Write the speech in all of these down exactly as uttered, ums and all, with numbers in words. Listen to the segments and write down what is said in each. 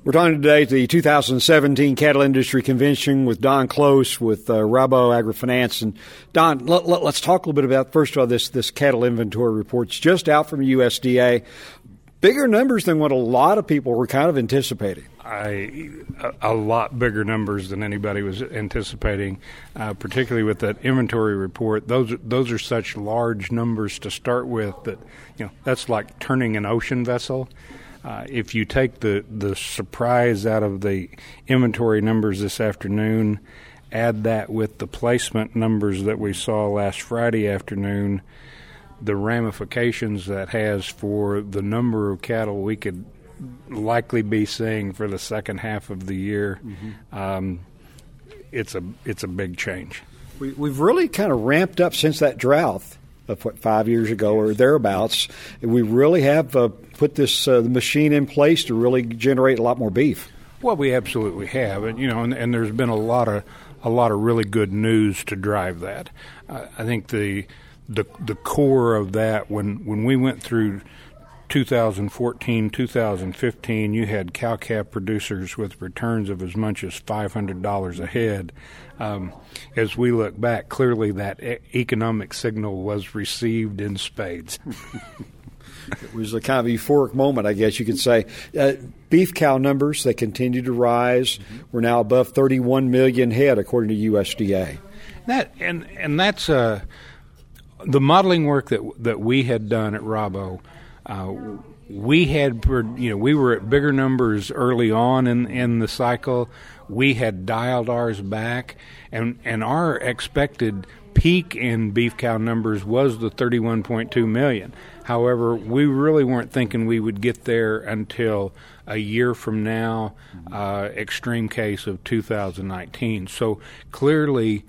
We're talking today at the two thousand seventeen Cattle Industry Convention with Don Close with uh, Rabo AgriFinance. And Don, let, let, let's talk a little bit about, first of all, this, this cattle inventory report. It's just out from U S D A. Bigger numbers than what a lot of people were kind of anticipating. I, a, a lot bigger numbers than anybody was anticipating, uh, particularly with that inventory report. Those those are such large numbers to start with that, you know, that's like turning an ocean vessel. Uh, if you take the, the surprise out of the inventory numbers this afternoon, add that with the placement numbers that we saw last Friday afternoon, the ramifications that has for the number of cattle we could likely be seeing for the second half of the year, mm-hmm. um, it's a it's a big change. We, we've really kind of ramped up since that drought of what, five years ago or thereabouts. We really have uh, put this uh, machine in place to really generate a lot more beef. Well, we absolutely have, and you know, and, and there's been a lot of a lot of really good news to drive that. Uh, I think the the the core of that, when when we went through two thousand fourteen, two thousand fifteen, you had cow-calf producers with returns of as much as five hundred dollars a head. Um, as we look back, clearly that e- economic signal was received in spades. It was a kind of euphoric moment, I guess you could say. Uh, beef cow numbers, they continue to rise. Mm-hmm. We're now above thirty-one million head, according to U S D A. That and and that's uh, the modeling work that that we had done at Rabo. Uh, we had, you know, we were at bigger numbers early on in, in the cycle. We had dialed ours back, and, and our expected peak in beef cow numbers was the thirty-one point two million. However, we really weren't thinking we would get there until a year from now, uh, extreme case of two thousand nineteen. So clearly,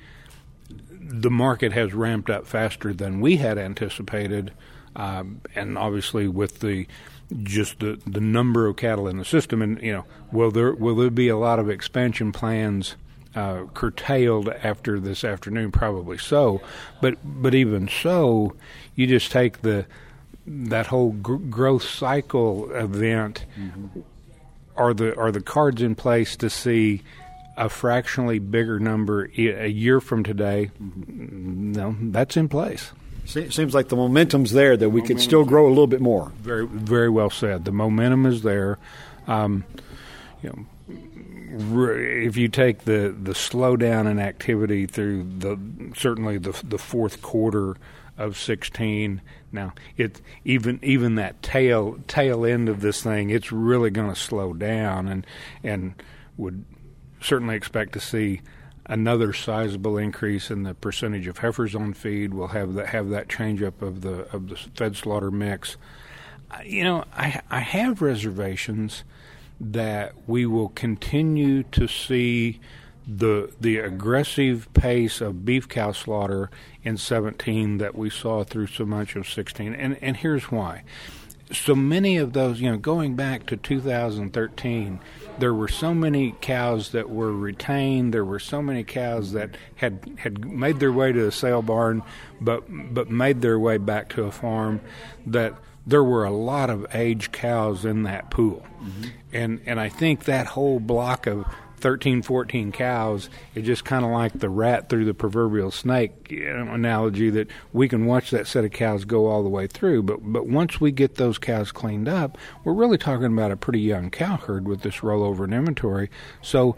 the market has ramped up faster than we had anticipated. Um, and obviously, with the just the, the number of cattle in the system, and you know, will there will there be a lot of expansion plans uh, curtailed after this afternoon? Probably so, but but even so, you just take the that whole gr- growth cycle event. Mm-hmm. Are the are the cards in place to see a fractionally bigger number a year from today? Mm-hmm. No, that's in place. It seems like the momentum's there that we could still grow a little bit more. Very, very well said. The momentum is there. Um, you know, if you take the, the slowdown in activity through the certainly the the fourth quarter of sixteen, now it even even that tail tail end of this thing, it's really going to slow down, and and would certainly expect to see another sizable increase in the percentage of heifers on feed. We'll have that have that change up of the of the fed slaughter mix. You know, I I have reservations that we will continue to see the the aggressive pace of beef cow slaughter in seventeen that we saw through so much of sixteen, and and here's why. So many of those, you know, going back to two thousand thirteen, there were so many cows that were retained. There were so many cows that had had made their way to a sale barn, but but made their way back to a farm, that there were a lot of aged cows in that pool. Mm-hmm. And and I think that whole block of thirteen, fourteen cows is just kind of like the rat through the proverbial snake, you know, analogy, that we can watch that set of cows go all the way through. But but once we get those cows cleaned up, we're really talking about a pretty young cow herd with this rollover in inventory. So,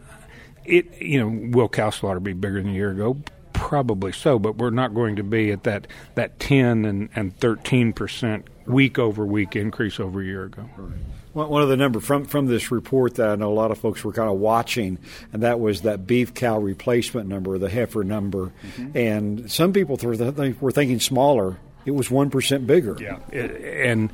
it you know, will cow slaughter be bigger than a year ago? Probably so, but we're not going to be at that, that ten and, and thirteen percent week over week increase over a year ago. Right. One of the numbers from, from this report that I know a lot of folks were kind of watching, and that was that beef cow replacement number, the heifer number. Mm-hmm. And some people th- were thinking smaller. It was one percent bigger. Yeah, and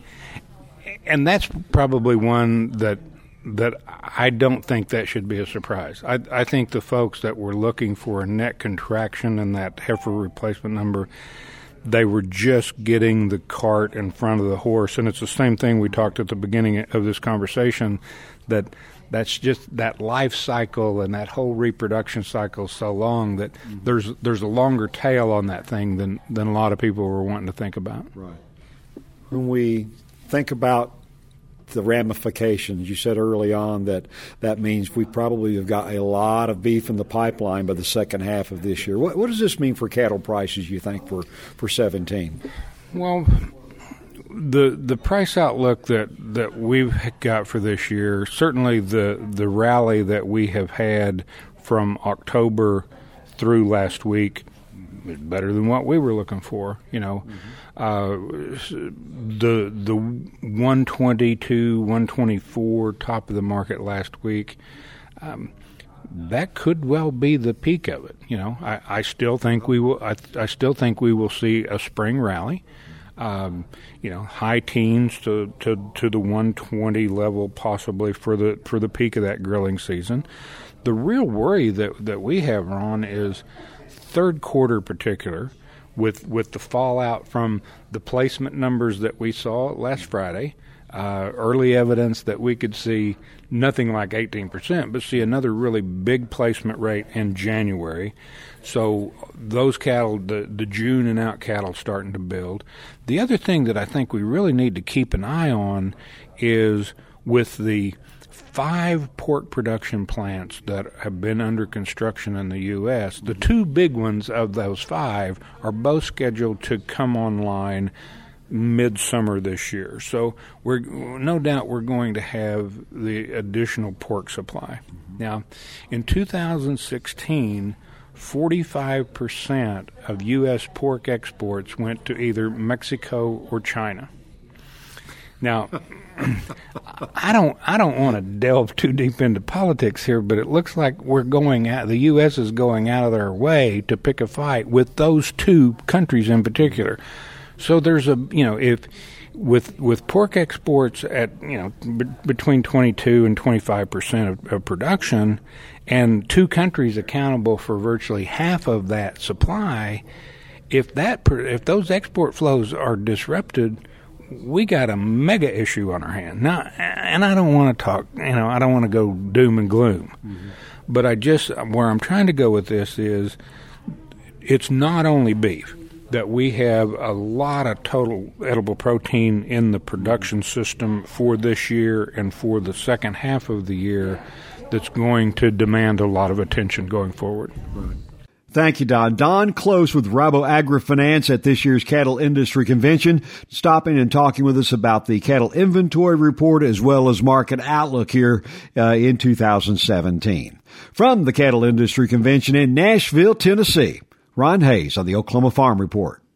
and that's probably one that that I don't think that should be a surprise. I, I think the folks that were looking for a net contraction in that heifer replacement number, they were just getting the cart in front of the horse. And it's the same thing we talked at the beginning of this conversation, that that's just that life cycle and that whole reproduction cycle is so long that mm-hmm. there's there's a longer tail on that thing than, than a lot of people were wanting to think about. Right. When we think about the ramifications. You said early on that that means we probably have got a lot of beef in the pipeline by the second half of this year. What, what does this mean for cattle prices, you think, for, for seventeen? Well, the the price outlook that, that we've got for this year, certainly the, the rally that we have had from October through last week is better than what we were looking for. You know, mm-hmm. uh, the the one twenty-two, one twenty-four top of the market last week, um, that could well be the peak of it. You know, I, I still think we will. I, I still think we will see a spring rally. Um, you know, high teens to, to, to the one twenty level possibly for the for the peak of that grilling season. The real worry that, that we have, Ron, is third quarter particular, with with the fallout from the placement numbers that we saw last Friday, uh, early evidence that we could see nothing like eighteen percent, but see another really big placement rate in January. So those cattle, the, the June and out cattle starting to build. The other thing that I think we really need to keep an eye on is with the five pork production plants that have been under construction in the U S, the two big ones of those five are both scheduled to come online midsummer this year. So we're no doubt we're going to have the additional pork supply. Mm-hmm. Now, in two thousand sixteen, forty-five percent of U S pork exports went to either Mexico or China. Now, I don't I don't want to delve too deep into politics here, but it looks like we're going out, the U S is going out of their way to pick a fight with those two countries in particular. So there's a, you know, if with with pork exports at, you know, b- between twenty-two and twenty-five percent of, of production, and two countries accountable for virtually half of that supply, if that if those export flows are disrupted, we got a mega issue on our hand. Now, and I don't want to talk, you know, I don't want to go doom and gloom. Mm-hmm. But I just, where I'm trying to go with this is, it's not only beef, that we have a lot of total edible protein in the production system for this year and for the second half of the year that's going to demand a lot of attention going forward. Right. Thank you, Don. Don Close with Rabo AgriFinance at this year's Cattle Industry Convention, stopping and talking with us about the cattle inventory report as well as market outlook here uh, in two thousand seventeen. From the Cattle Industry Convention in Nashville, Tennessee, Ron Hayes on the Oklahoma Farm Report.